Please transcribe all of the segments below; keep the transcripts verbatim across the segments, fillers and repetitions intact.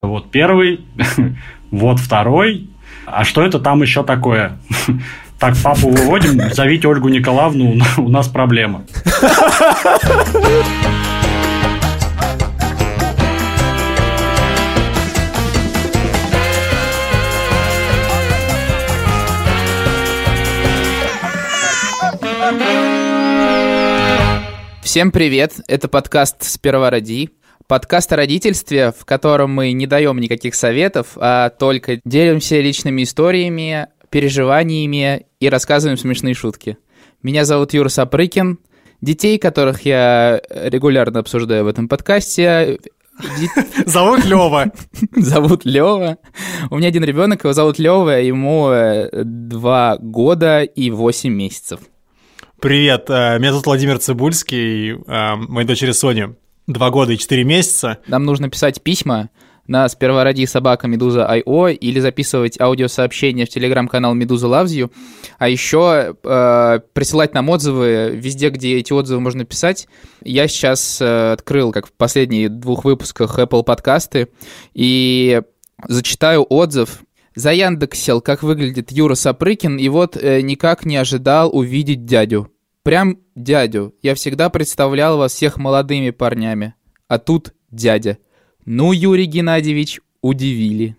Вот первый, вот второй. А что это там еще такое? Так, папу выводим, зовите Ольгу Николаевну, у нас проблема. Всем привет, это подкаст «Сперва роди». Подкаст о родительстве, в котором мы не даем никаких советов, а только делимся личными историями, переживаниями и рассказываем смешные шутки. Меня зовут Юра Сапрыкин. Детей, которых я регулярно обсуждаю в этом подкасте... Зовут Лёва. Зовут Лёва. У меня один ребенок, его зовут Лёва, ему два года и восемь месяцев. Привет, меня зовут Владимир Цибульский, моей дочери Соне два года и четыре месяца. Нам нужно писать письма на сперва роди собака медуза точка ай о или записывать аудиосообщения в телеграм-канал Медуза Loves You, а еще э, присылать нам отзывы везде, где эти отзывы можно писать. Я сейчас э, открыл, как в последних двух выпусках, Apple подкасты и зачитаю отзыв. Заяндексил, как выглядит Юра Сапрыкин, и вот э, никак не ожидал увидеть дядю. Прям дядю. Я всегда представлял вас всех молодыми парнями. А тут дядя. Ну, Юрий Геннадьевич, удивили.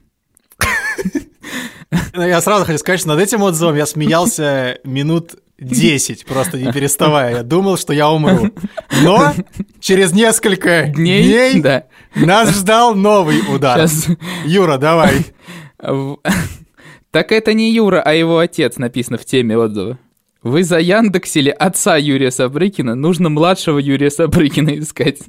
Я сразу хочу сказать, что над этим отзывом я смеялся минут десять, просто не переставая. Я думал, что я умру. Но через несколько дней, дней да. нас ждал новый удар. Сейчас... Юра, давай. Так это не Юра, а его отец, написано в теме отзыва. Вы заяндексили отца Юрия Сапрыкина, нужно младшего Юрия Сапрыкина искать.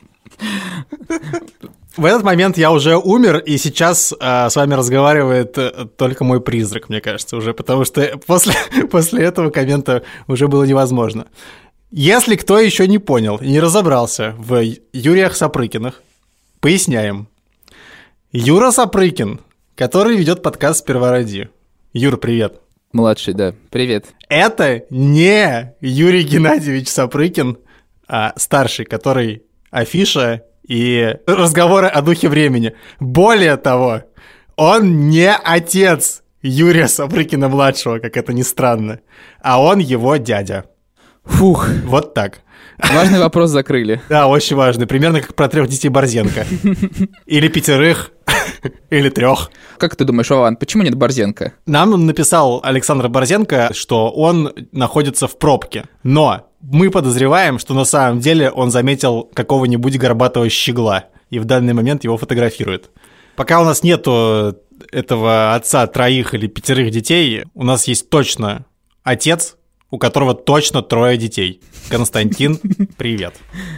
В этот момент я уже умер, и сейчас э, с вами разговаривает э, только мой призрак, мне кажется, уже, потому что после, после этого коммента уже было невозможно. Если кто еще не понял и не разобрался в Юриях Сапрыкинах, поясняем. Юра Сапрыкин, который ведет подкаст «Сперва роди». Юр, привет. Младший, да. Привет. Это не Юрий Геннадьевич Сапрыкин, а старший, который афиша и разговоры о духе времени. Более того, он не отец Юрия Сапрыкина-младшего, как это ни странно, а он его дядя. Фух. Вот так. Важный вопрос закрыли. Да, очень важный. Примерно как про трех детей Борзенко. Или пятерых, или трех. Как ты думаешь, Вован, почему нет Борзенко? Нам написал Александр Борзенко, что он находится в пробке. Но мы подозреваем, что на самом деле он заметил какого-нибудь горбатого щегла и в данный момент его фотографирует. Пока у нас нету этого отца троих или пятерых детей, у нас есть точно отец, у которого точно трое детей. Константин, привет.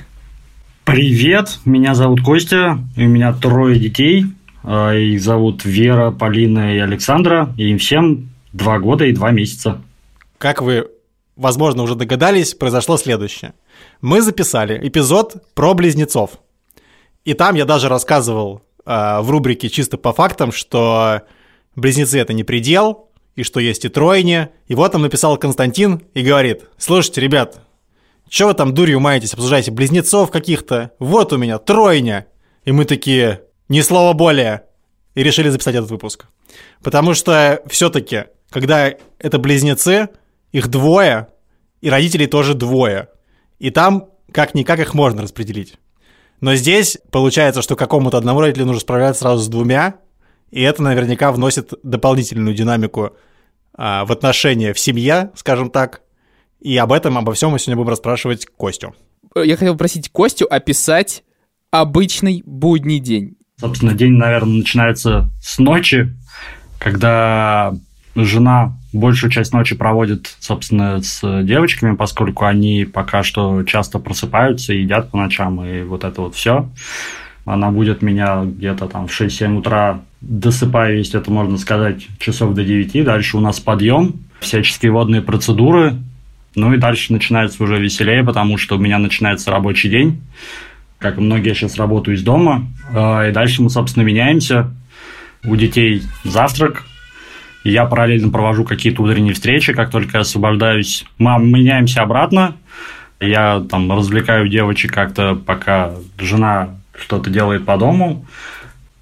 Привет, меня зовут Костя, и у меня трое детей. Их зовут Вера, Полина и Александра, и им всем два года и два месяца. Как вы, возможно, уже догадались, произошло следующее. Мы записали эпизод про близнецов. И там я даже рассказывал э, в рубрике «Чисто по фактам», что близнецы – это не предел, и что есть и тройня. И вот там написал Константин и говорит: слушайте, ребят, что вы там дурью маетесь, обсуждаете близнецов каких-то? Вот у меня тройня. И мы такие: ни слова более. И решили записать этот выпуск. Потому что все-таки, когда это близнецы, их двое, и родителей тоже двое. И там как-никак их можно распределить. Но здесь получается, что какому-то одному родителю нужно справляться сразу с двумя, и это наверняка вносит дополнительную динамику а, в отношения в семье, скажем так. И об этом, обо всем мы сегодня будем расспрашивать Костю. Я хотел попросить Костю описать обычный будний день. Собственно, день, наверное, начинается с ночи, когда жена большую часть ночи проводит, собственно, с девочками, поскольку они пока что часто просыпаются и едят по ночам, и вот это вот все. Она будет меня где-то там в шесть-семь утра, досыпая, если это можно сказать, часов до девяти. Дальше у нас подъем, всяческие водные процедуры. Ну и дальше начинается уже веселее, потому что у меня начинается рабочий день. Как и многие, я сейчас работаю из дома. И дальше мы, собственно, меняемся. У детей завтрак. И я параллельно провожу какие-то утренние встречи. Как только я освобождаюсь, мы меняемся обратно. Я там развлекаю девочек как-то, пока жена что-то делает по дому.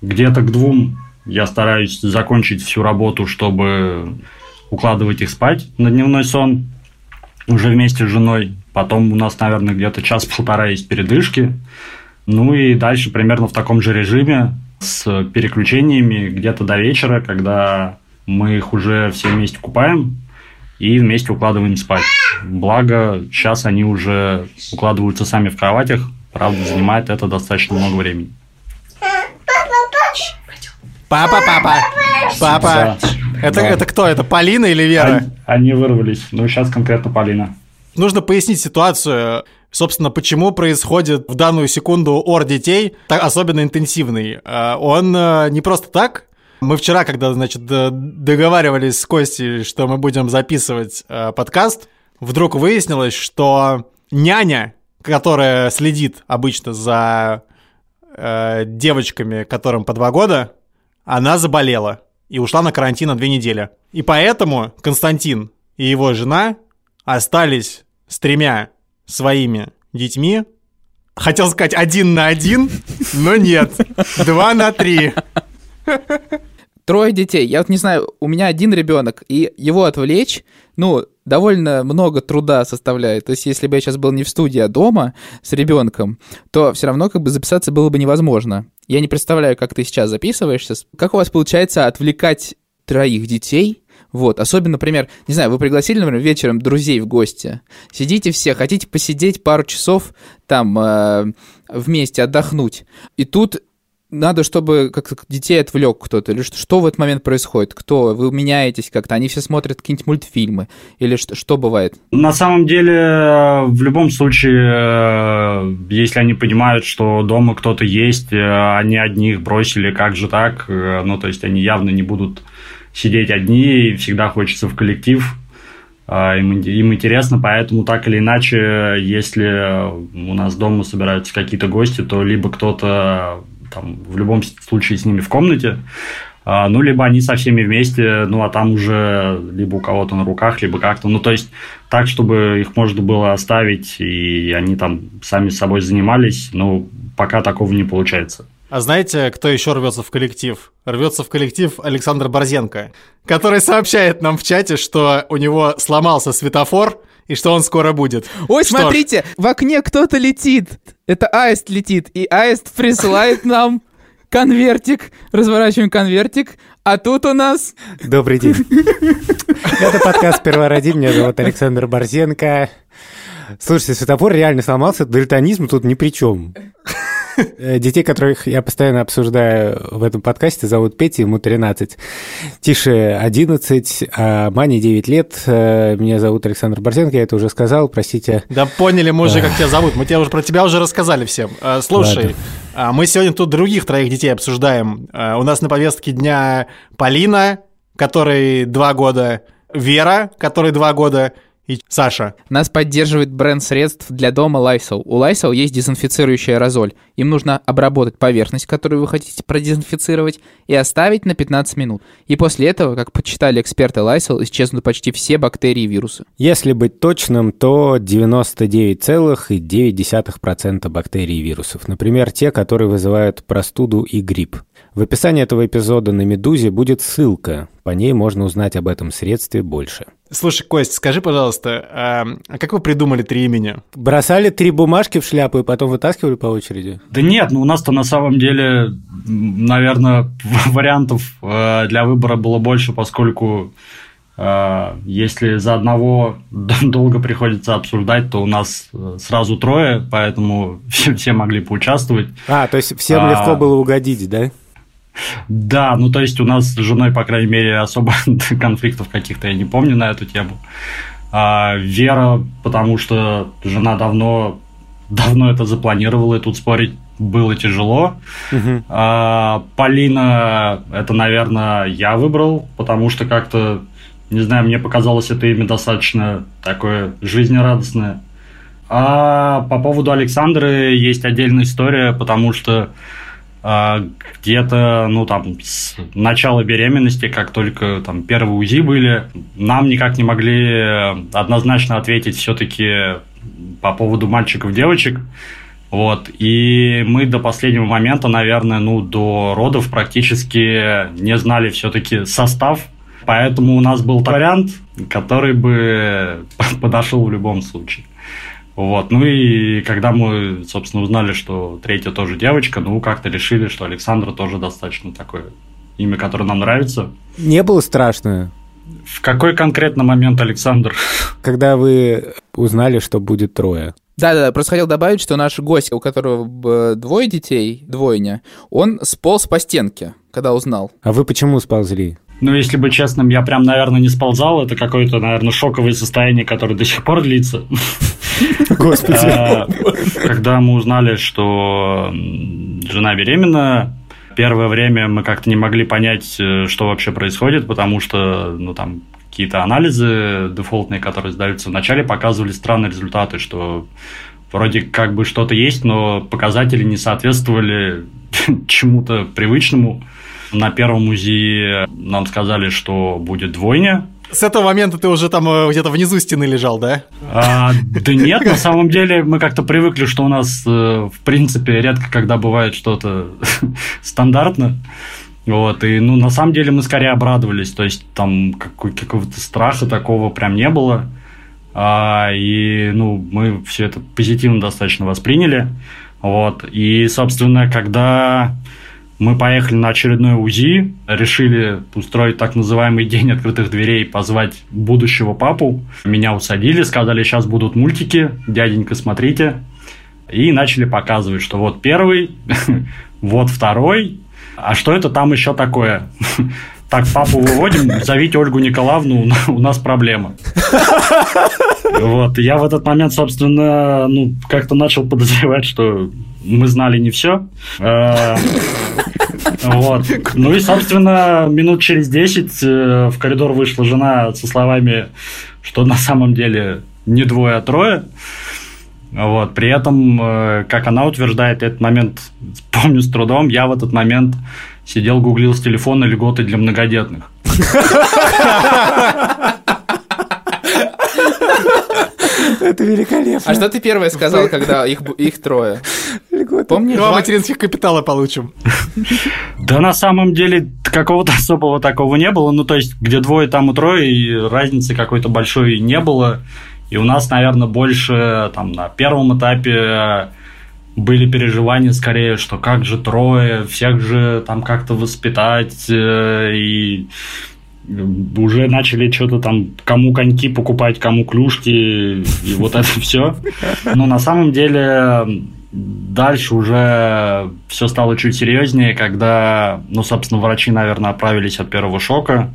где-то к двум я стараюсь закончить всю работу, чтобы укладывать их спать на дневной сон уже вместе с женой. Потом у нас, наверное, где-то час-полтора есть передышки. Ну и дальше примерно в таком же режиме с переключениями где-то до вечера, когда мы их уже все вместе купаем и вместе укладываем спать. Благо, сейчас они уже укладываются сами в кроватях. Правда, занимает это достаточно много времени. Папа, папа, папа. Да. Это, да. это кто? Это Полина или Вера? Они, они вырвались. Ну, сейчас конкретно Полина. Нужно пояснить ситуацию. Собственно, почему происходит в данную секунду ор детей так особенно интенсивный. Он не просто так. Мы вчера, когда, значит, договаривались с Костей, что мы будем записывать подкаст, вдруг выяснилось, что няня, которая следит обычно за девочками, которым по два года, она заболела и ушла на карантин на две недели. И поэтому Константин и его жена остались с тремя своими детьми. Хотел сказать один на один, но нет, два на три. Трое детей. Я вот не знаю, у меня один ребенок, и его отвлечь, ну, довольно много труда составляет. То есть, если бы я сейчас был не в студии, а дома с ребенком, то все равно как бы записаться было бы невозможно. Я не представляю, как ты сейчас записываешься. Как у вас получается отвлекать троих детей? Вот, особенно, например, не знаю, вы пригласили, например, вечером друзей в гости, сидите все, хотите посидеть пару часов там э, вместе, отдохнуть, и тут надо, чтобы как-то детей отвлек кто-то, или что, что в этот момент происходит, кто, вы меняетесь как-то, они все смотрят какие-нибудь мультфильмы, или что, что бывает? На самом деле, в любом случае, если они понимают, что дома кто-то есть, они одни их бросили, как же так, ну, то есть они явно не будут сидеть одни, и всегда хочется в коллектив, им, им интересно, поэтому так или иначе, если у нас дома собираются какие-то гости, то либо кто-то там, в любом случае с ними в комнате, ну, либо они со всеми вместе, ну, а там уже либо у кого-то на руках, либо как-то, ну, то есть так, чтобы их можно было оставить, и они там сами с собой занимались, но пока такого не получается. А знаете, кто еще рвется в коллектив? Рвется в коллектив Александр Борзенко, который сообщает нам в чате, что у него сломался светофор и что он скоро будет. Ой, что смотрите, ж... в окне кто-то летит. Это аист летит, и аист присылает нам конвертик. Разворачиваем конвертик, а тут у нас... Добрый день. Это подкаст «Первороди». Меня зовут Александр Борзенко. Слушайте, светофор реально сломался, дальтонизм тут ни при чем. Детей, которых я постоянно обсуждаю в этом подкасте, зовут Петя, ему тринадцать, Тише одиннадцать, а Мане девять лет. Меня зовут Александр Борзенко, я это уже сказал, простите. Да поняли мы уже, как тебя зовут, мы тебе уже, про тебя уже рассказали всем. Слушай, ладно. Мы сегодня тут других троих детей обсуждаем. У нас на повестке дня Полина, которой два года, Вера, которой два года, и Саша. Нас поддерживает бренд средств для дома Lysol. У Lysol есть дезинфицирующий аэрозоль. Им нужно обработать поверхность, которую вы хотите продезинфицировать, и оставить на пятнадцать минут. И после этого, как подсчитали эксперты Lysol, исчезнут почти все бактерии и вирусы. Если быть точным, то девяносто девять целых девять десятых процента бактерий и вирусов. Например, те, которые вызывают простуду и грипп. В описании этого эпизода на «Медузе» будет ссылка. По ней можно узнать об этом средстве больше. Слушай, Кость, скажи, пожалуйста, а как вы придумали три имени? Бросали три бумажки в шляпу и потом вытаскивали по очереди? Да нет, ну у нас-то на самом деле, наверное, вариантов для выбора было больше, поскольку если за одного долго приходится обсуждать, то у нас сразу трое, поэтому все, все могли поучаствовать. А, то есть всем а... легко было угодить, да? Да, ну то есть у нас с женой, по крайней мере, особо конфликтов каких-то я не помню на эту тему. А Вера, потому что жена давно, давно это запланировала, и тут спорить было тяжело. Угу. А Полина, это, наверное, я выбрал, потому что как-то, не знаю, мне показалось это имя достаточно такое жизнерадостное. А по поводу Александры есть отдельная история, потому что где-то, ну, там, с начала беременности, как только там первые УЗИ были, нам никак не могли однозначно ответить все-таки по поводу мальчиков-девочек. Вот, и мы до последнего момента, наверное, ну, до родов практически не знали все-таки состав, поэтому у нас был вариант, который бы подошел в любом случае. Вот, ну и когда мы, собственно, узнали, что третья тоже девочка, ну, как-то решили, что Александра тоже достаточно такое имя, которое нам нравится. Не было страшно? В какой конкретно момент, Александр? Когда вы узнали, что будет трое. Да-да, просто хотел добавить, что наш гость, у которого двое детей, двойня, он сполз по стенке, когда узнал. А вы почему сползли? Ну, если быть честным, я прям, наверное, не сползал. Это какое-то, наверное, шоковое состояние, которое до сих пор длится. Господи. Когда мы узнали, что жена беременна, первое время мы как-то не могли понять, что вообще происходит, потому что, ну, там, какие-то анализы дефолтные, которые сдаются вначале, показывали странные результаты, что вроде как бы что-то есть, но показатели не соответствовали чему-то привычному. На первом УЗИ нам сказали, что будет двойня. С этого момента ты уже там где-то внизу стены лежал, да? А, да нет, на самом деле мы как-то привыкли, что у нас, в принципе, редко когда бывает что-то стандартно. Вот, и, ну, на самом деле мы скорее обрадовались, то есть там какой- какого-то страха такого прям не было, а, и, ну, мы все это позитивно достаточно восприняли, вот, и, собственно, когда мы поехали на очередное УЗИ, решили устроить так называемый день открытых дверей, позвать будущего папу, меня усадили, сказали, сейчас будут мультики, дяденька, смотрите, и начали показывать, что вот первый, вот второй. А что это там еще такое? Так, папу выводим, зовите Ольгу Николаевну, у нас проблема. Вот, я в этот момент, собственно, ну, как-то начал подозревать, что мы знали не все. Вот. Ну и, собственно, минут через десять в коридор вышла жена со словами, что на самом деле не двое, а трое. Вот. При этом, как она утверждает, этот момент помню с трудом, я в этот момент сидел, гуглил с телефона льготы для многодетных. Это великолепно. А что ты первое сказал, когда их, их трое? Помнишь? Два материнских капитала получим. Да на самом деле какого-то особого такого не было. Ну, то есть, где двое, там и трое, и разницы какой-то большой не было. И у нас, наверное, больше там на первом этапе были переживания скорее, что как же трое, всех же там как-то воспитать, и уже начали что-то там, кому коньки покупать, кому клюшки, и вот это все. Но на самом деле дальше уже все стало чуть серьезнее, когда, ну, собственно, врачи, наверное, оправились от первого шока,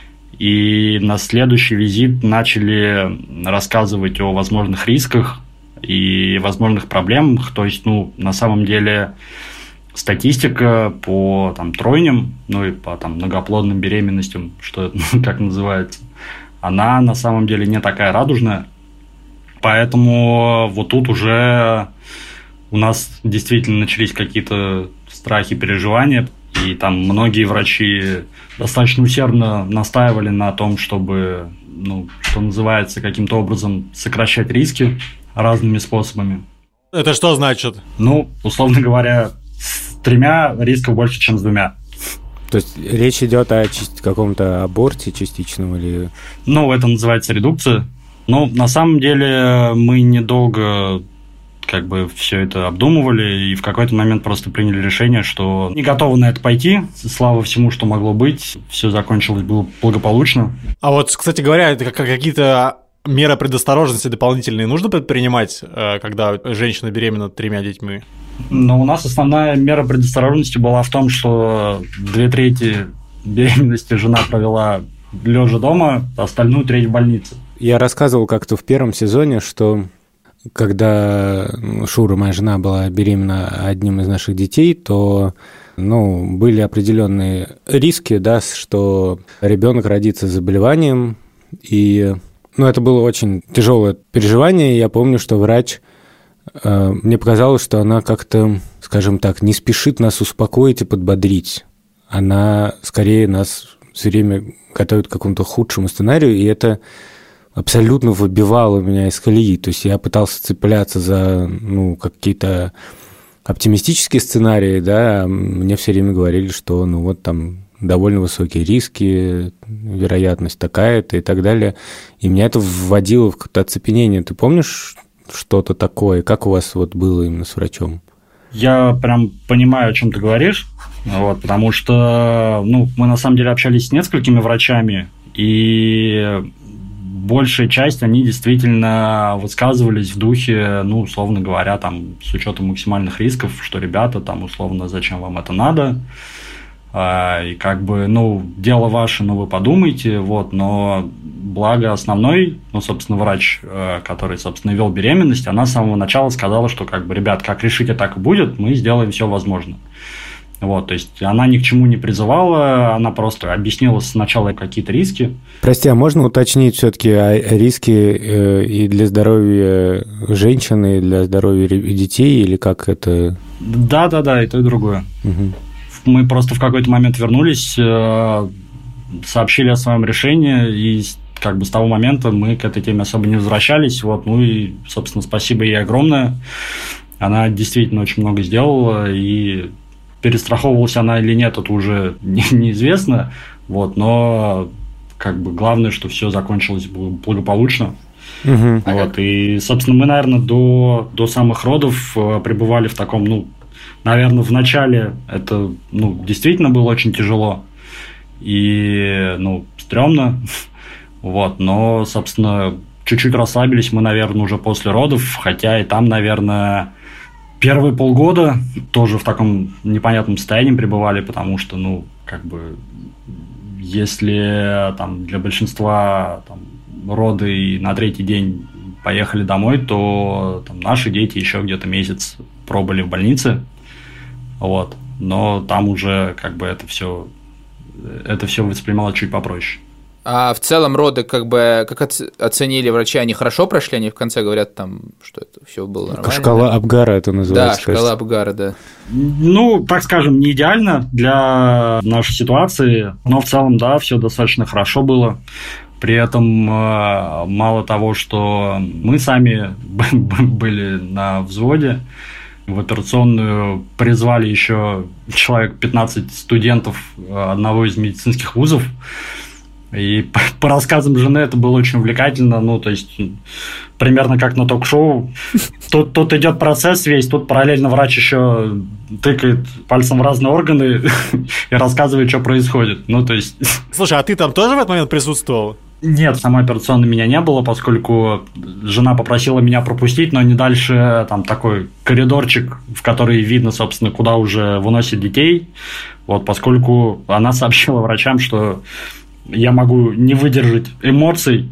и на следующий визит начали рассказывать о возможных рисках и возможных проблемах. То есть, ну, на самом деле, статистика по там, тройням, ну и по там, многоплодным беременностям, что это как называется, она на самом деле не такая радужная. Поэтому вот тут уже у нас действительно начались какие-то страхи, переживания. И там многие врачи достаточно усердно настаивали на том, чтобы, ну, что называется, каким-то образом сокращать риски разными способами. Это что значит? Ну, условно говоря, с тремя рисков больше, чем с двумя. То есть речь идет о чис- каком-то аборте частичном или... Ну, это называется редукция. Но на самом деле мы недолго как бы все это обдумывали и в какой-то момент просто приняли решение, что не готовы на это пойти. Слава всему, что могло быть. Все закончилось было благополучно. А вот, кстати говоря, это как какие-то меры предосторожности дополнительные нужно предпринимать, когда женщина беременна тремя детьми? Но у нас основная мера предосторожности была в том, что две трети беременности жена провела лежа дома, а остальную треть в больнице. Я рассказывал как-то в первом сезоне, что когда Шура, моя жена, была беременна одним из наших детей, то, ну, были определенные риски, да, что ребенок родится с заболеванием, и, ну, это было очень тяжелое переживание. Я помню, что врач, э, мне показалось, что она как-то, скажем так, не спешит нас успокоить и подбодрить. Она скорее нас все время готовит к какому-то худшему сценарию, и это абсолютно выбивало меня из колеи. То есть я пытался цепляться за, ну, какие-то оптимистические сценарии, да, мне все время говорили, что, ну, вот там довольно высокие риски, вероятность такая-то и так далее. И меня это вводило в какое-то оцепенение. Ты помнишь что-то такое? Как у вас вот было именно с врачом? Я прям понимаю, о чем ты говоришь, вот, потому что, ну, мы на самом деле общались с несколькими врачами, и большая часть, они действительно высказывались в духе, ну, условно говоря, там, с учетом максимальных рисков, что, ребята, там, условно, зачем вам это надо, и как бы, ну, дело ваше, ну, вы подумайте, вот, но благо основной, ну, собственно, врач, который, собственно, вел беременность, она с самого начала сказала, что, как бы, ребят, как решите, так и будет, мы сделаем все возможное. Вот, то есть она ни к чему не призывала, она просто объяснила сначала какие-то риски. Прости, а можно уточнить все-таки риски и для здоровья женщины, и для здоровья детей, или как это? Да-да-да, и то, и другое. Угу. Мы просто в какой-то момент вернулись, сообщили о своем решении, и как бы с того момента мы к этой теме особо не возвращались. Вот, ну и, собственно, спасибо ей огромное. Она действительно очень много сделала, и перестраховывалась она или нет, это уже неизвестно. Вот, но как бы главное, что все закончилось благополучно. Угу. Вот, и, собственно, мы, наверное, до, до самых родов пребывали в таком, ну, наверное, в начале это, ну, действительно было очень тяжело и, ну, стрёмно, вот, но, собственно, чуть-чуть расслабились мы, наверное, уже после родов, хотя и там, наверное, первые полгода тоже в таком непонятном состоянии пребывали, потому что, ну, как бы, если там для большинства там, роды и на третий день поехали домой, то там, наши дети еще где-то месяц пробыли в больнице. Вот. Но там уже как бы это все, это все воспринималось чуть попроще. А в целом роды как бы как оценили врачи, они хорошо прошли, они в конце говорят там, что это все было нормально. Шкала Апгара это называется. Да, шкала кажется. Апгара, да. Ну, так скажем, не идеально для нашей ситуации, но в целом, да, все достаточно хорошо было. При этом мало того, что мы сами были на взводе, в операционную призвали еще человек пятнадцать студентов одного из медицинских вузов. И по, по рассказам жены это было очень увлекательно. Ну, то есть, примерно как на ток-шоу. Тут, тут идет процесс весь, тут параллельно врач еще тыкает пальцем в разные органы и рассказывает, что происходит. Ну, то есть... Слушай, а ты там тоже в этот момент присутствовал? Нет, в самой операционной меня не было, поскольку жена попросила меня пропустить, но не дальше там такой коридорчик, в который видно, собственно, куда уже выносят детей. Вот, поскольку она сообщила врачам, что я могу не выдержать эмоций.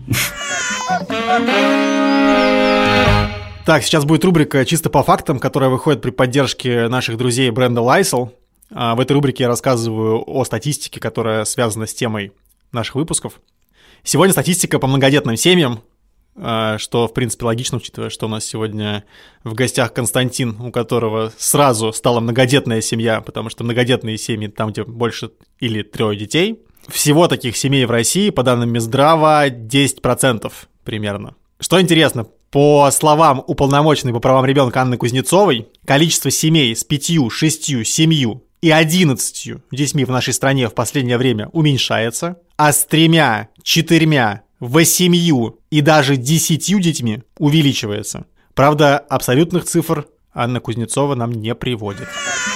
Так, сейчас будет рубрика «Чисто по фактам», которая выходит при поддержке наших друзей бренда Lysol. В этой рубрике я рассказываю о статистике, которая связана с темой наших выпусков. Сегодня статистика по многодетным семьям, что, в принципе, логично, учитывая, что у нас сегодня в гостях Константин, у которого сразу стала многодетная семья, потому что многодетные семьи там, где больше или трое детей. Всего таких семей в России, по данным Минздрава, десять процентов примерно. Что интересно, по словам уполномоченной по правам ребенка Анны Кузнецовой, количество семей с пятью, шестью, семью и одиннадцатью детьми в нашей стране в последнее время уменьшается, а с тремя, четырьмя, восемью и даже десятью детьми увеличивается. Правда, абсолютных цифр Анна Кузнецова нам не приводит.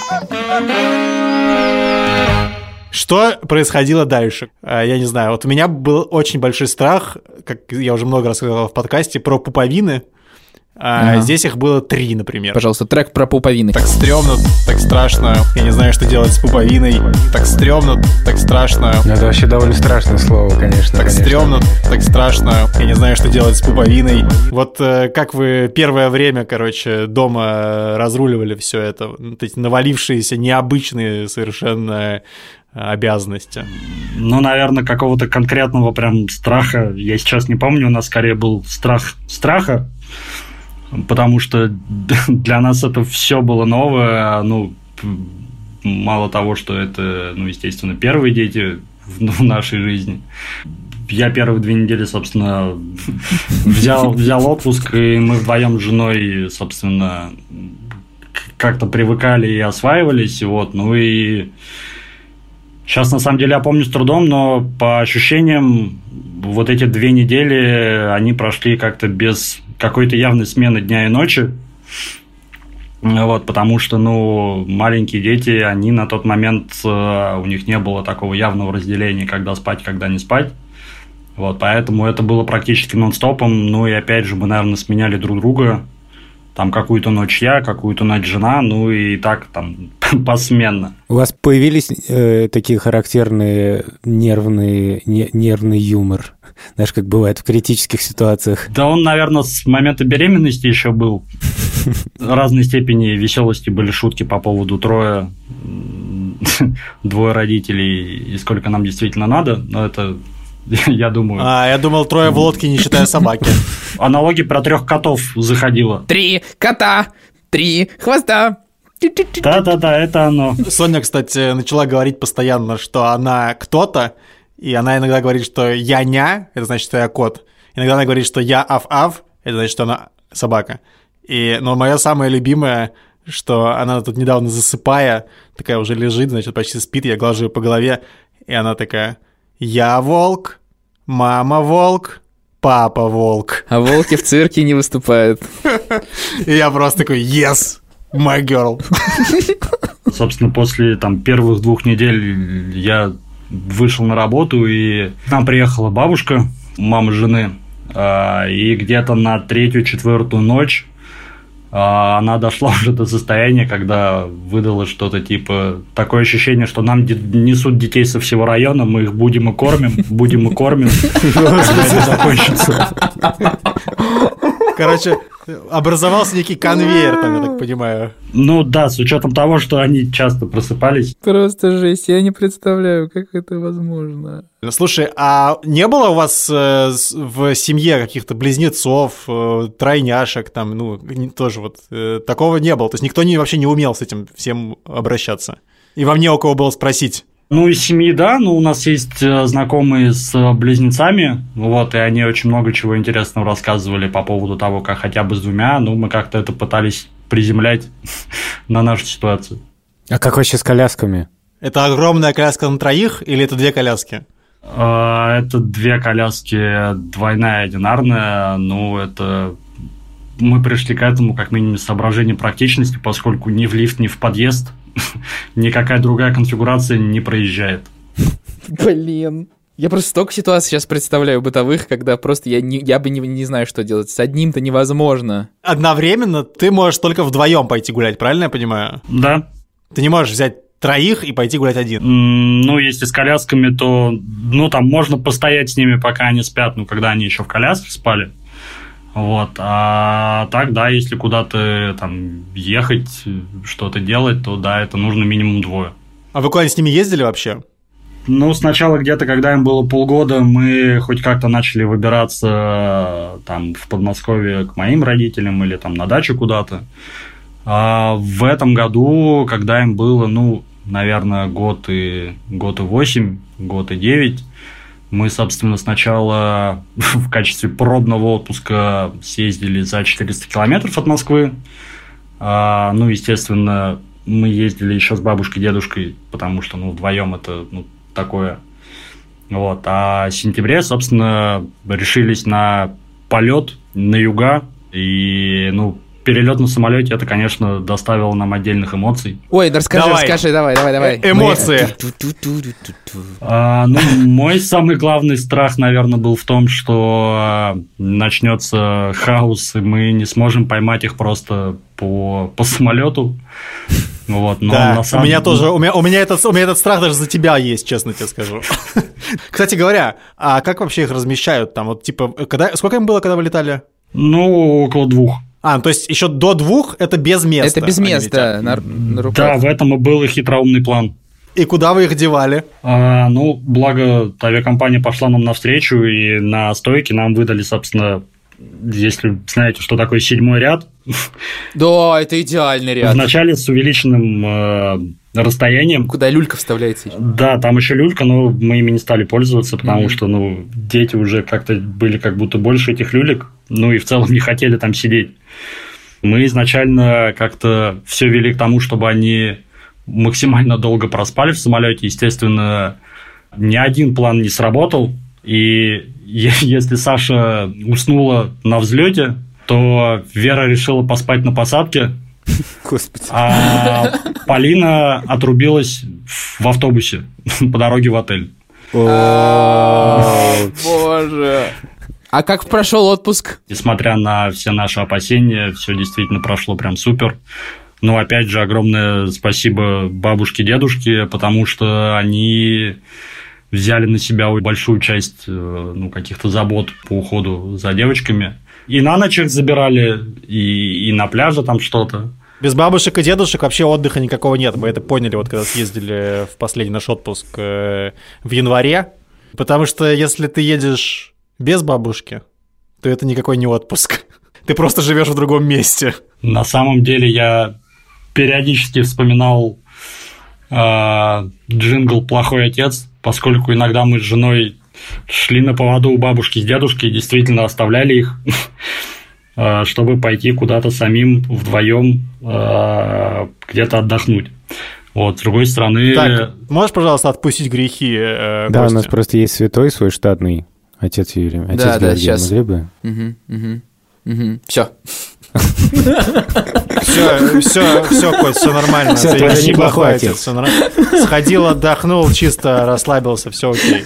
Что происходило дальше? Я не знаю, вот у меня был очень большой страх, как я уже много раз сказал в подкасте, про пуповины. А ага. Здесь их было три, например. Пожалуйста, трек про пуповины. Так стрёмно, так страшно. Я не знаю, что делать с пуповиной. Так стрёмно, так страшно. Это вообще довольно страшное слово, конечно. Так конечно. стрёмно, так страшно. Я не знаю, что делать с пуповиной. Вот как вы первое время, короче, дома разруливали все это? Вот эти навалившиеся необычные совершенно обязанности. Ну, наверное, какого-то конкретного прям страха я сейчас не помню. У нас скорее был страх страха. Потому что для нас это все было новое, ну, мало того, что это, ну, естественно, первые дети в нашей жизни. я первые две недели, собственно, взял, взял отпуск, и мы вдвоем с женой, собственно, как-то привыкали и осваивались, вот, ну и сейчас, на самом деле, я помню с трудом, но по ощущениям, вот эти две недели, они прошли как-то без какой-то явной смены дня и ночи, вот, потому что, ну, маленькие дети, они на тот момент, у них не было такого явного разделения, когда спать, когда не спать, вот, поэтому это было практически нон-стопом, ну, и опять же, мы, наверное, сменяли друг друга, там какую-то ночь я, какую-то ночь жена, ну и так там посменно. У вас появились э, такие характерные нервные, не, нервный юмор, знаешь, как бывает в критических ситуациях? Да он, наверное, с момента беременности еще был. Разной степени веселости были шутки по поводу трое, двое родителей и сколько нам действительно надо, но это... Я думаю. А, я думал, трое в лодке, не считая собаки. Аналогия про трех котов заходила. Три кота, три хвоста. Да-да-да, это оно. Соня, кстати, начала говорить постоянно, что она кто-то, и она иногда говорит, что я ня, это значит, что я кот. Иногда она говорит, что я аф-аф, это значит, что она собака. И, но моя самая любимая, что она тут недавно засыпая, такая уже лежит, значит, почти спит, я глажу ее по голове, и она такая... Я волк, мама волк, папа волк. А волки в цирке не выступают. И я просто такой, yes, my girl. Собственно, после там первых двух недель я вышел на работу, и к нам приехала бабушка, мама жены, и где-то на третью-четвертую ночь она дошла уже до состояния, когда выдала что-то типа такое ощущение, что нам несут детей со всего района, мы их будем и кормим, будем и кормим, когда это закончится. Короче, образовался некий конвейер там, я так понимаю. Ну да, с учетом того, что они часто просыпались. Просто жесть, я не представляю, как это возможно. Слушай, а не было у вас э, в семье каких-то близнецов, э, тройняшек, там, ну, тоже вот э, такого не было? То есть никто не, вообще не умел с этим всем обращаться? И вам не у кого было спросить? Ну, из семьи, да, но у нас есть знакомые с близнецами, вот, и они очень много чего интересного рассказывали по поводу того, как хотя бы с двумя, ну, мы как-то это пытались приземлять на нашу ситуацию. А как вообще с колясками? Это огромная коляска на троих или это две коляски? Это две коляски, двойная и одинарная, ну, это... Мы пришли к этому как минимум с соображением практичности, поскольку ни в лифт, ни в подъезд никакая другая конфигурация не проезжает. Блин. Я просто столько ситуаций сейчас представляю бытовых, когда просто я, не, я бы не, не знаю, что делать. С одним-то невозможно. Одновременно ты можешь только вдвоем пойти гулять, правильно я понимаю? Да. Ты не можешь взять троих и пойти гулять один. Ну, если с колясками, то, ну, там можно постоять с ними, пока они спят, ну, когда они еще в коляске спали. Вот, а так, да, если куда-то там ехать, что-то делать, то да, это нужно минимум двое. А вы куда-нибудь с ними ездили вообще? Ну, сначала где-то, когда им было полгода, мы хоть как-то начали выбираться там в Подмосковье к моим родителям или там на дачу куда-то. А в этом году, когда им было, ну, наверное, год и, год и восемь, год и девять, мы, собственно, сначала в качестве пробного отпуска съездили за четыреста километров от Москвы. А, ну, естественно, мы ездили еще с бабушкой и дедушкой, потому что, ну, вдвоем это, ну, такое. Вот. А в сентябре, собственно, решились на полет на юга. И, ну, перелет на самолете, это, конечно, доставило нам отдельных эмоций. Ой, да расскажи, давай. расскажи, давай, давай, давай. Э- эмоции. А, ну, мой самый главный страх, наверное, был в том, что начнется хаос, и мы не сможем поймать их просто по, по самолету. Вот, но да, на самом... у меня тоже, у меня, у, меня этот, у меня этот страх даже за тебя есть, честно тебе скажу. Кстати говоря, а как вообще их размещают там? Вот типа, когда, сколько им было, когда вы летали? Ну, около двух. А, то есть еще до двух это без места. Это без места на, на руках. Да, в этом и был и хитроумный план. И куда вы их девали? А, ну, благо авиакомпания пошла нам навстречу, и на стойке нам выдали, собственно, если знаете, что такое седьмой ряд. Да, это идеальный ряд. Вначале с увеличенным э, расстоянием. Куда люлька вставляется. Да, там еще люлька, но мы ими не стали пользоваться, потому mm-hmm. что, ну, дети уже как-то были как будто больше этих люлек, ну, и в целом не хотели там сидеть. Мы изначально как-то все вели к тому, чтобы они максимально долго проспали в самолете. Естественно, ни один план не сработал, и если Саша уснула на взлете, то Вера решила поспать на посадке. Господи. А Полина отрубилась в автобусе по дороге в отель. Боже. А как прошел отпуск? Несмотря на все наши опасения, все действительно прошло прям супер. Но опять же, огромное спасибо бабушке, дедушке, потому что они взяли на себя большую часть, ну, каких-то забот по уходу за девочками. И на ночь их забирали, и, и на пляже там что-то. Без бабушек и дедушек вообще отдыха никакого нет. Мы это поняли, вот когда съездили в последний наш отпуск в январе. Потому что если ты едешь без бабушки, то это никакой не отпуск. Ты просто живешь в другом месте. На самом деле я периодически вспоминал э, джингл «Плохой отец», поскольку иногда мы с женой шли на поводу у бабушки с дедушкой и действительно оставляли их, чтобы пойти куда-то самим вдвоем где-то отдохнуть. Вот, с другой стороны... Так, можешь, пожалуйста, отпустить грехи э, Да, гостя? У нас просто есть святой свой штатный, отец Юрий. Отец да, да, сейчас. Могли бы? Угу, угу, угу. Все. Все, все, все, Кость, все нормально. Все, ты ты неплохой отец. Все нормально. Сходил, отдохнул, чисто расслабился, все окей.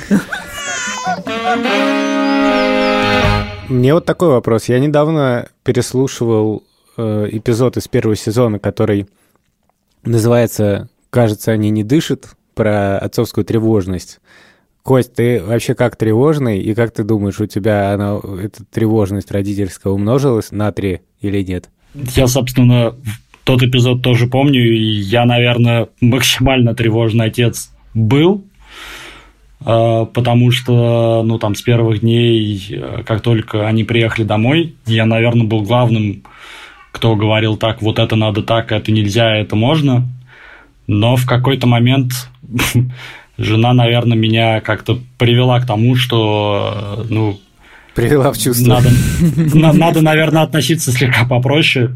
Мне вот такой вопрос. Я недавно переслушивал э, эпизод из первого сезона, который называется «Кажется, они не дышат», про отцовскую тревожность. Кость, ты вообще как тревожный, и как ты думаешь, у тебя она, эта тревожность родительская умножилась на три или нет? Я, собственно, тот эпизод тоже помню, и я, наверное, максимально тревожный отец был, потому что, ну, там, с первых дней, как только они приехали домой, я, наверное, был главным, кто говорил так, вот это надо так, это нельзя, это можно, но в какой-то момент... Жена, наверное, меня как-то привела к тому, что, ну... Привела в чувство. Надо, надо, наверное, относиться слегка попроще.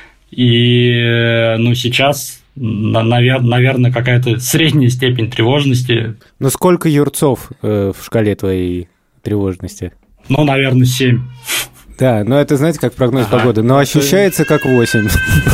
И, ну, сейчас, наверное, какая-то средняя степень тревожности. Ну, сколько юрцов э, в шкале твоей тревожности? Ну, наверное, семь. Да, но это, знаете, как прогноз ага. погоды. Но ощущается как восемь.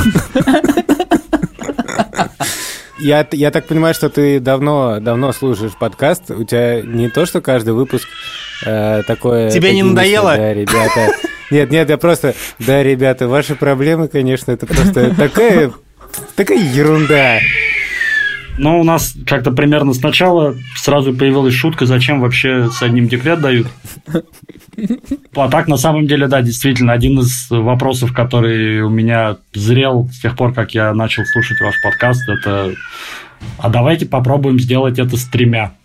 Я, я так понимаю, что ты давно, давно слушаешь подкаст. У тебя не то, что каждый выпуск э, такое... Тебе не надоело? Да, ребята. Нет, нет, я просто... Да, ребята, ваши проблемы, конечно, это просто такая, такая ерунда. Ну, у нас как-то примерно сначала сразу появилась шутка, зачем вообще с одним декрет дают. А так, на самом деле, да, действительно, один из вопросов, который у меня зрел с тех пор, как я начал слушать ваш подкаст, это а давайте попробуем сделать это с тремя.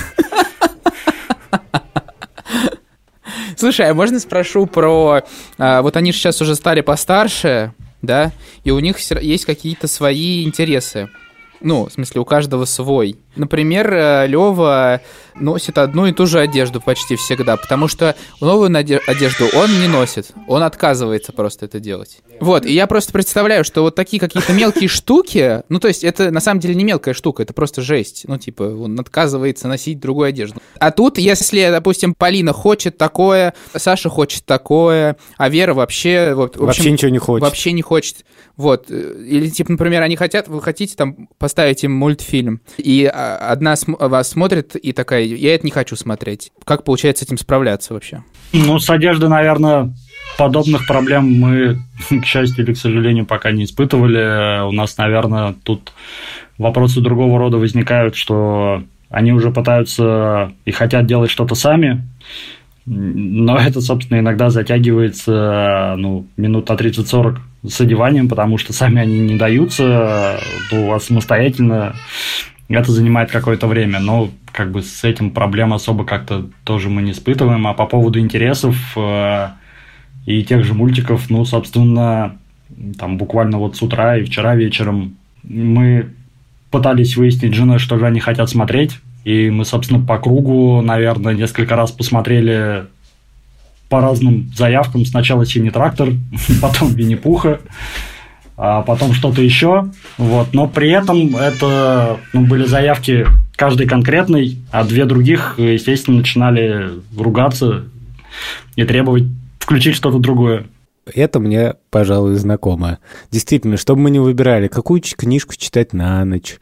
Слушай, а можно спрошу про... А, вот они же сейчас уже стали постарше, да, и у них есть какие-то свои интересы. Ну, в смысле, у каждого свой. Например, Лёва носит одну и ту же одежду почти всегда, потому что новую одежду он не носит. Он отказывается просто это делать. Вот, и я просто представляю, что вот такие какие-то мелкие штуки, ну, то есть это на самом деле не мелкая штука, это просто жесть. Ну, типа, он отказывается носить другую одежду. А тут, если, допустим, Полина хочет такое, Саша хочет такое, а Вера вообще... Вот, в общем, вообще ничего не хочет. Вообще не хочет. Вот. Или, типа, например, они хотят, вы хотите там поставить им мультфильм, и одна см- вас смотрит и такая, я это не хочу смотреть. Как получается с этим справляться вообще? Ну, с одеждой, наверное, подобных проблем мы, к счастью или к сожалению, пока не испытывали. У нас, наверное, тут вопросы другого рода возникают, что они уже пытаются и хотят делать что-то сами, но это, собственно, иногда затягивается, ну, минут на тридцать-сорок с одеванием, потому что сами они не даются, то самостоятельно это занимает какое-то время, но как бы с этим проблем особо как-то тоже мы не испытываем. А по поводу интересов э, и тех же мультиков, ну, собственно, там буквально вот с утра и вчера вечером мы пытались выяснить с женой, что же они хотят смотреть. И мы, собственно, по кругу, наверное, несколько раз посмотрели по разным заявкам. Сначала «Синий трактор», потом «Винни-Пуха», а потом что-то еще. Вот. Но при этом это ну, были заявки каждой конкретной, а две других, естественно, начинали ругаться и требовать включить что-то другое. Это мне, пожалуй, знакомо. Действительно, что бы мы ни выбирали, какую книжку читать на ночь,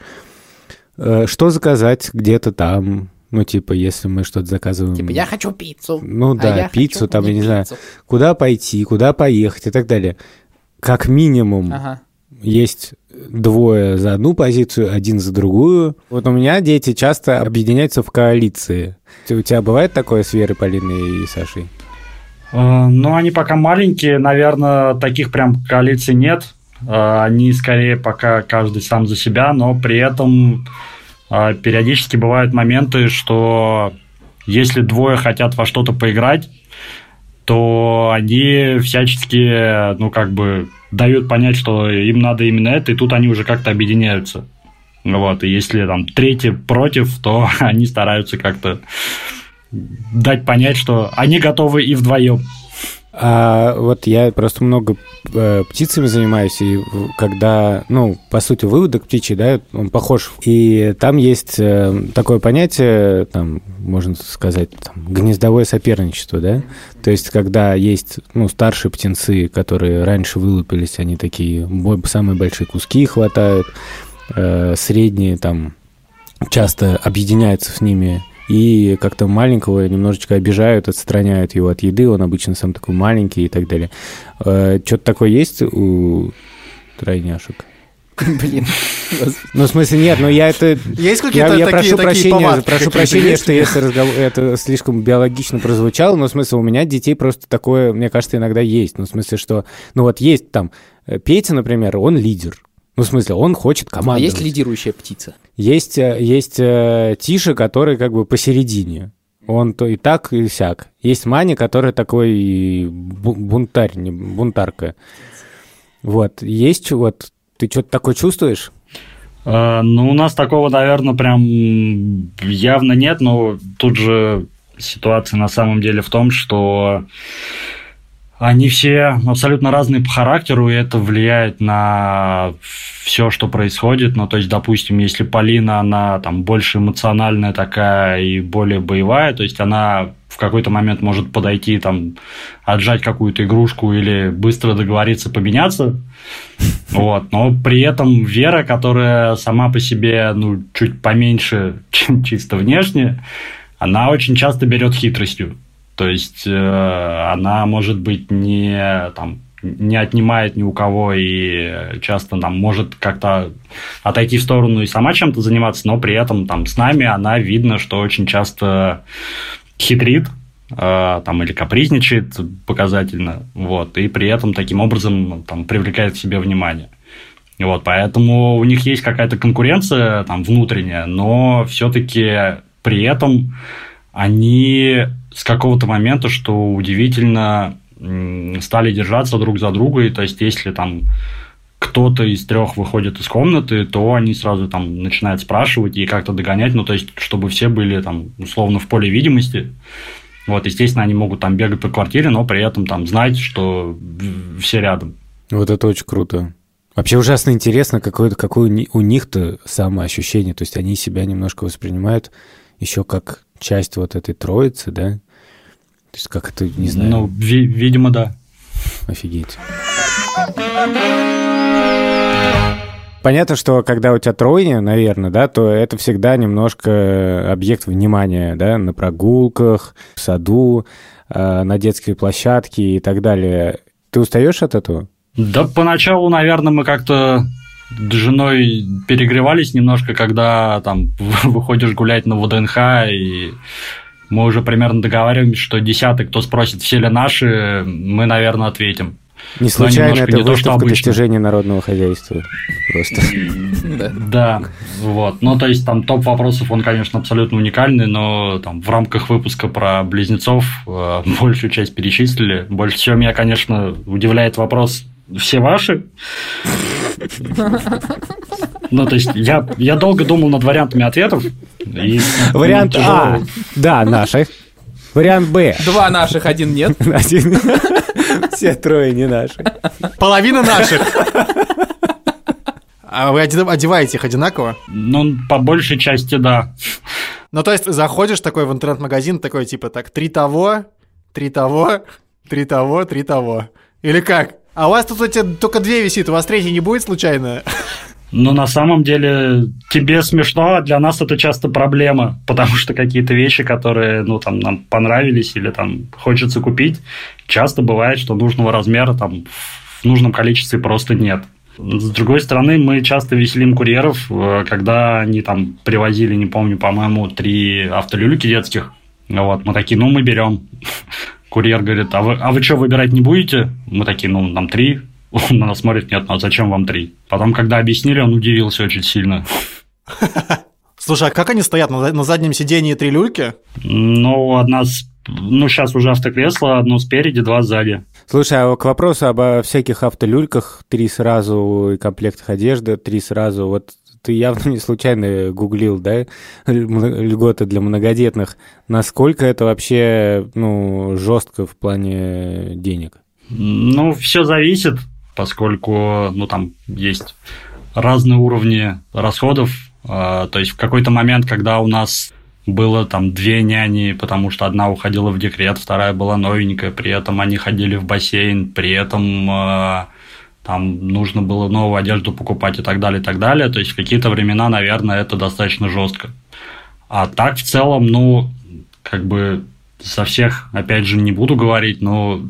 что заказать где-то там, ну, типа, если мы что-то заказываем... Типа, я хочу пиццу. Ну, да, а я пиццу, хочу там, я не пиццу. знаю, куда пойти, куда поехать и так далее. Как минимум Ага. есть двое за одну позицию, один за другую. Вот у меня дети часто объединяются в коалиции. У тебя бывает такое с Верой, Полиной и Сашей? Ну, они пока маленькие, наверное, таких прям коалиций нет. Они скорее пока каждый сам за себя, но при этом периодически бывают моменты, что если двое хотят во что-то поиграть, то они всячески, ну, как бы дают понять, что им надо именно это, и тут они уже как-то объединяются. Вот, и если там третий против, то они стараются как-то дать понять, что они готовы и вдвоем. А вот я просто много э, птицами занимаюсь, и когда, ну, по сути, выводок птичий, да, он похож. И там есть э, такое понятие, там, можно сказать, там, гнездовое соперничество, да? То есть, когда есть, ну, старшие птенцы, которые раньше вылупились, они такие, самые большие куски хватают, э, средние там часто объединяются с ними, и как-то маленького немножечко обижают, отстраняют его от еды, он обычно сам такой маленький и так далее. Что-то такое есть у тройняшек? Блин. Ну, в смысле, нет, но я это... Есть какие-то я, я такие, прошу такие прощения, повадки? прошу прощения, что если разговор... это слишком биологично прозвучало, но в смысле у меня детей просто такое, мне кажется, иногда есть. Ну, в смысле, что... Ну, вот есть там Петя, например, он лидер. Ну, в смысле, он хочет командовать. А есть лидирующая птица? Есть, есть э, Тиша, который как бы посередине. Он то и так, и сяк. Есть Маня, который такой бунтарь, не бунтарка. Вот. Есть вот... Ты что-то такое чувствуешь? Uh, ну, у нас такого, наверное, прям явно нет, но тут же ситуация на самом деле в том, что они все абсолютно разные по характеру, и это влияет на все, что происходит. Ну, то есть, допустим, если Полина, она там больше эмоциональная такая и более боевая, то есть она в какой-то момент может подойти, там, отжать какую-то игрушку или быстро договориться поменяться. Вот. Но при этом Вера, которая сама по себе, ну, чуть поменьше, чем чисто внешне, она очень часто берет хитростью. То есть э, она, может быть, не, там, не отнимает ни у кого и часто там, может как-то отойти в сторону и сама чем-то заниматься, но при этом там, с нами она видно, что очень часто хитрит э, там, или капризничает показательно, вот, и при этом таким образом там, привлекает к себе внимание. Вот, поэтому у них есть какая-то конкуренция там, внутренняя, но все-таки при этом они с какого-то момента, что удивительно, стали держаться друг за друга, и то есть если там кто-то из трех выходит из комнаты, то они сразу там начинают спрашивать и как-то догонять, ну то есть чтобы все были там условно в поле видимости. Вот, естественно, они могут там бегать по квартире, но при этом там знать, что все рядом. Вот это очень круто. Вообще ужасно интересно, какое, какое у них-то самоощущение, то есть они себя немножко воспринимают еще как часть вот этой троицы, да? То есть как это, не знаю... Ну, ви- видимо, да. Офигеть. Понятно, что когда у тебя тройня, наверное, да, то это всегда немножко объект внимания, да, на прогулках, в саду, э, на детской площадке и так далее. Ты устаешь от этого? Да, поначалу, наверное, мы как-то с женой перегревались немножко, когда там выходишь гулять на ВДНХ, и мы уже примерно договариваемся, что десятый, кто спросит, все ли наши, мы, наверное, ответим. Не случайно это не то, что выставка обычно. достижений народного хозяйства. Просто. Да, вот. Ну, то есть, там топ вопросов, он, конечно, абсолютно уникальный, но там в рамках выпуска про близнецов э, большую часть перечислили. Больше всего меня, конечно, удивляет вопрос: все ваши? Ну, то есть я, я долго думал над вариантами ответов. И, Вариант ну, А. Да, наши. Вариант Б. Два наших, один нет. Один. Все трое не наши. Половина наших. А вы одеваете их одинаково? Ну, по большей части, да. Ну, то есть заходишь такой в интернет-магазин, такой типа так, три того, три того, три того, три того. Или как? А у вас тут эти только две висит, у вас третьей не будет случайно? Но на самом деле тебе смешно, а для нас это часто проблема, потому что какие-то вещи, которые, ну, там, нам понравились или там хочется купить, часто бывает, что нужного размера там в нужном количестве просто нет. С другой стороны, мы часто веселим курьеров, когда они там привозили, не помню, по-моему, три автолюльки детских. Вот, мы такие, ну, мы берем. Курьер говорит, а вы, а вы что, выбирать не будете? Мы такие, ну, нам три. Он на нас смотрит, нет, ну а зачем вам три? Потом, когда объяснили, он удивился очень сильно. Слушай, а как они стоят? На, на заднем сидении три люльки? Ну, одна с... Ну, сейчас уже автокресло, одно спереди, два сзади. Слушай, а к вопросу об всяких автолюльках, три сразу, и комплектах одежды, три сразу, вот ты явно не случайно гуглил, да, льготы для многодетных. Насколько это вообще, ну, жестко в плане денег? Ну, все зависит, поскольку, ну, там есть разные уровни расходов. То есть в какой-то момент, когда у нас было там две няни, потому что одна уходила в декрет, вторая была новенькая, при этом они ходили в бассейн, при этом там нужно было новую одежду покупать и так далее, и так далее. То есть в какие-то времена, наверное, это достаточно жестко. А так в целом, ну, как бы со всех, опять же, не буду говорить, но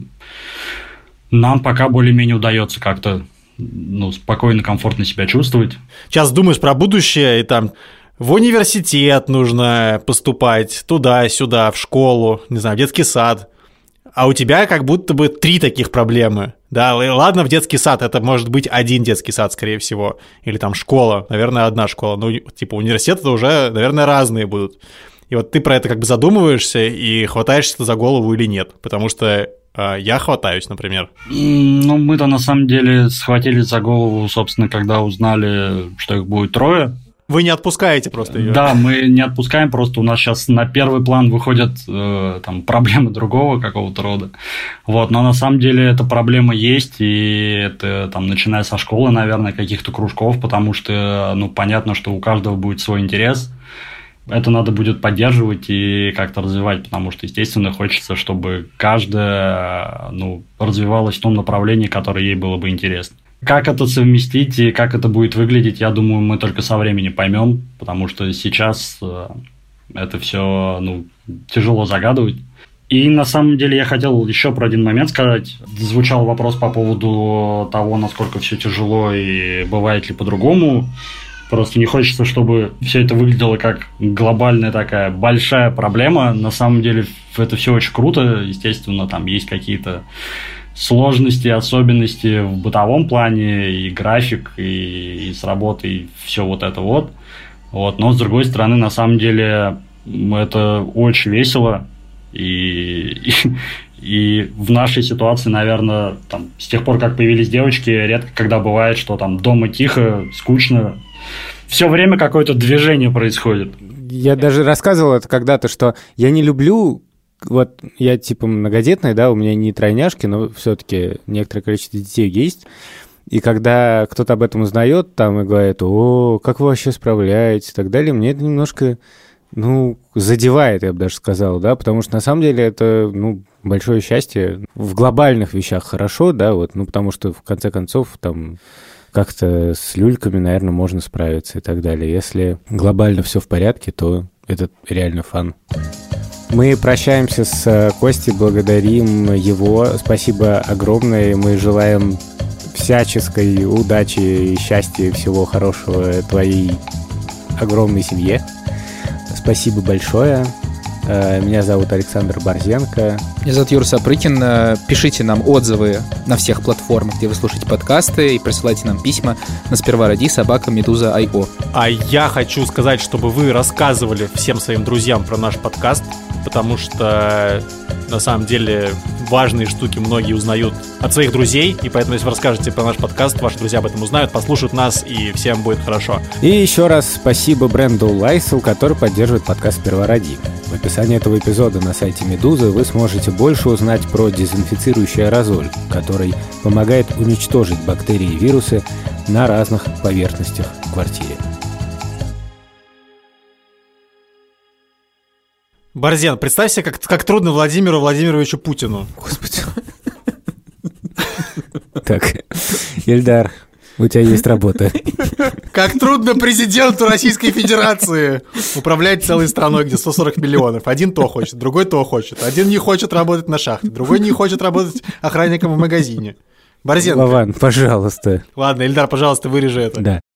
нам пока более-менее удается как-то, ну, спокойно, комфортно себя чувствовать. Сейчас думаешь про будущее, и там в университет нужно поступать, туда-сюда, в школу, не знаю, в детский сад. А у тебя как будто бы три таких проблемы. Да, ладно, в детский сад это может быть один детский сад, скорее всего. Или там школа, наверное, одна школа. Ну, типа университет это уже, наверное, разные будут. И вот ты про это как бы задумываешься и хватаешься за голову или нет. Потому что я хватаюсь, например. Ну, мы-то на самом деле схватились за голову, собственно, когда узнали, что их будет трое. Вы не отпускаете просто ее? Да, мы не отпускаем, просто у нас сейчас на первый план выходят э, там, проблемы другого какого-то рода. Вот, но на самом деле эта проблема есть, и это там, начиная со школы, наверное, каких-то кружков, потому что, ну, понятно, что у каждого будет свой интерес. Это надо будет поддерживать и как-то развивать, потому что, естественно, хочется, чтобы каждая, ну, развивалась в том направлении, которое ей было бы интересно. Как это совместить и как это будет выглядеть, я думаю, мы только со временем поймем, потому что сейчас это все, ну, тяжело загадывать. И на самом деле я хотел еще про один момент сказать. Звучал вопрос по поводу того, насколько все тяжело и бывает ли по-другому. Просто не хочется, чтобы все это выглядело как глобальная такая большая проблема. На самом деле это все очень круто. Естественно, там есть какие-то сложности, особенности в бытовом плане, и график, и, и с работой, и все вот это вот. вот. Но, с другой стороны, на самом деле это очень весело. И, и, и в нашей ситуации, наверное, там, с тех пор, как появились девочки, редко когда бывает, что там дома тихо, скучно. Все время какое-то движение происходит. Я даже рассказывал это когда-то, что я не люблю, вот я типа многодетный, да, у меня не тройняшки, но все-таки некоторое количество детей есть. И когда кто-то об этом узнает, там и говорит, о, как вы вообще справляетесь и так далее, мне это немножко, ну, задевает, я бы даже сказал, да, потому что на самом деле это, ну, большое счастье. В глобальных вещах хорошо, да, вот, ну, потому что в конце концов там как-то с люльками, наверное, можно справиться и так далее. Если глобально все в порядке, то это реально фан. Мы прощаемся с Костей, благодарим его. Спасибо огромное. Мы желаем всяческой удачи и счастья и всего хорошего твоей огромной семье. Спасибо большое. Меня зовут Александр Борзенко. Меня зовут Юра Сапрыкин. Пишите нам отзывы на всех платформах, где вы слушаете подкасты, и присылайте нам письма на сперва ради собака медуза точка ай о. А я хочу сказать, чтобы вы рассказывали всем своим друзьям про наш подкаст, потому что на самом деле важные штуки многие узнают от своих друзей, и поэтому, если вы расскажете про наш подкаст, ваши друзья об этом узнают, послушают нас, и всем будет хорошо. И еще раз спасибо бренду Lysol, который поддерживает подкаст «Сперва ради». В описании этого эпизода на сайте Медузы вы сможете больше узнать про дезинфицирующий аэрозоль, который помогает уничтожить бактерии и вирусы на разных поверхностях в квартире. Борзен, представь себе, как, как трудно Владимиру Владимировичу Путину. Господи. Так, Ильдар, у тебя есть работа. Как трудно президенту Российской Федерации управлять целой страной, где сто сорок миллионов. Один то хочет, другой то хочет. Один не хочет работать на шахте, другой не хочет работать охранником в магазине. Борзен. Вован, пожалуйста. Ладно, Ильдар, пожалуйста, вырежи это. Да.